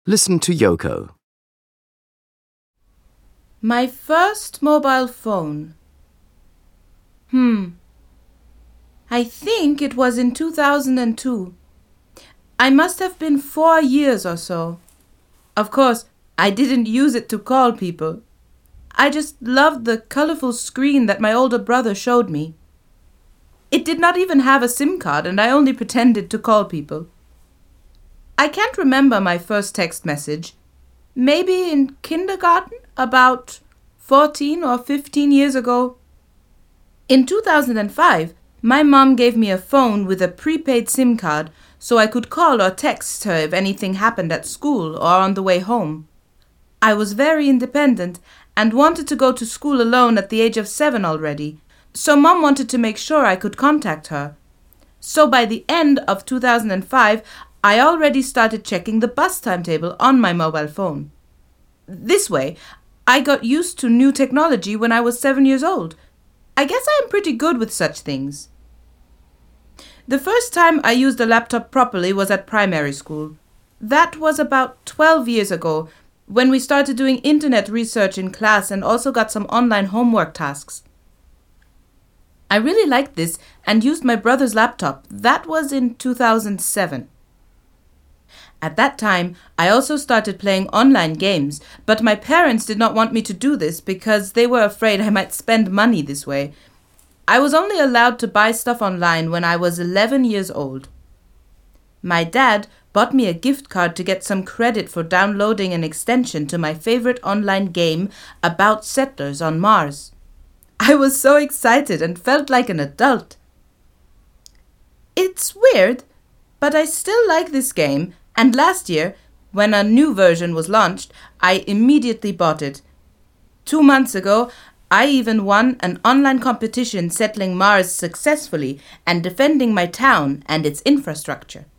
Listen to Yoko. My first mobile phone. I think it was in 2002. I must have been 4 years or so. Of course, I didn't use it to call people. I just loved the colorful screen that my older brother showed me. It did not even have a SIM card, and I only pretended to call people. I can't remember my first text message. Maybe in kindergarten, about 14 or 15 years ago. In 2005, my mom gave me a phone with a prepaid SIM card so I could call or text her if anything happened at school or on the way home. I was very independent and wanted to go to school alone at the age of 7 already, so Mom wanted to make sure I could contact her. So by the end of 2005, I already started checking the bus timetable on my mobile phone. This way, I got used to new technology when I was 7 years old. I guess I am pretty good with such things. The first time I used a laptop properly was at primary school. That was about 12 years ago, when we started doing internet research in class and also got some online homework tasks. I really liked this and used my brother's laptop. That was in 2007. At that time, I also started playing online games, but my parents did not want me to do this because they were afraid I might spend money this way. I was only allowed to buy stuff online when I was 11 years old. My dad bought me a gift card to get some credit for downloading an extension to my favorite online game about settlers on Mars. I was so excited and felt like an adult. It's weird, but I still like this game, and last year, when a new version was launched, I immediately bought it. 2 months ago, I even won an online competition settling Mars successfully and defending my town and its infrastructure.